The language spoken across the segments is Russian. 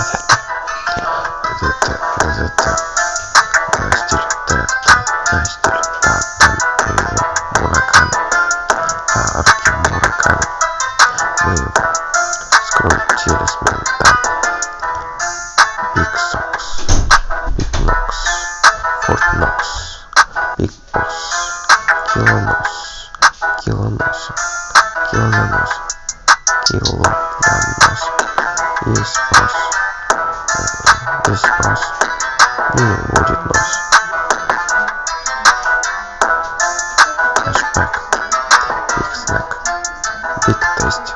Big Socks, Big Knox, Fort Knox, Big Boss, Килонос, Килоноса, Килоноса, Килоноса, есть спрос, не будет нос. Кэшбэк, Big Snack, Big Tasty.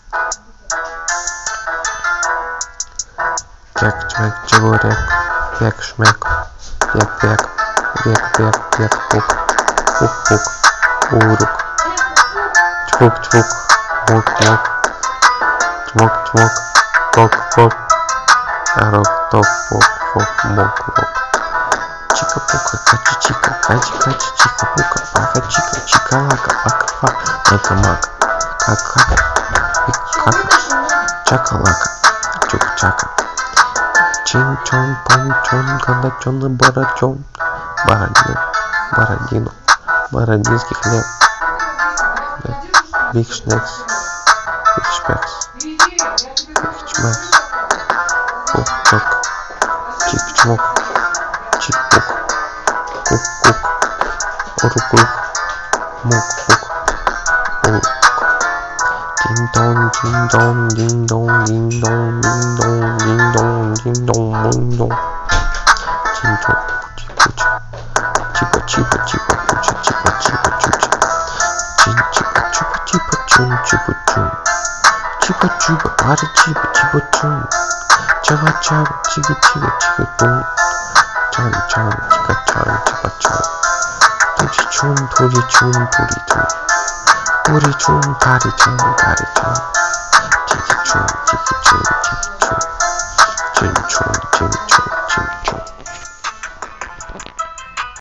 Чек-чек, чебурек, пек-шмек, пек-пек, век-век, пук, пук-пук, урук, чвук-чвук, мук-мук, чмок-чмок, пок-пок, рок-топ-пок-пок, мок-мок. Чика-пука, качи-чика, качи-качи, чика-пука, пака-чика, чика-лака, пака-пак, мака-мака, как-как, пик-как, чака-лака, чук-чака. Чин-чон, пан-чон, калачон, барачон, бородину, бородинский хлеб, Биг Шнекс, Биг Шпекс, Биг Чмекс, Пук-чок, Чик-чмок, Чик-пук, Кук-кук, Урук-лук, Мук-пук, Урук. Дин-дон, дин-дон, дин-дон, дин-дон, дин-дон, дин-дон, дин-дон, дин-дон. Чин-чон, чик-чик, чипа-чипа, чипа-пуча, чипа-чипа-чуча. Чин-чипа-чупа-чипа-чун, чипа-чун. Чипа-чупа, пара-чипа, чипа-чун. Чава-чава, чига-чига, чига-чун. Чан-чан, чика-чан, чипа-чан. Туди-чун, туди-чун, туди-чун. Пури-чун, пари-чун, пари-чун. Чики-чун, чики-чун, чики-чун.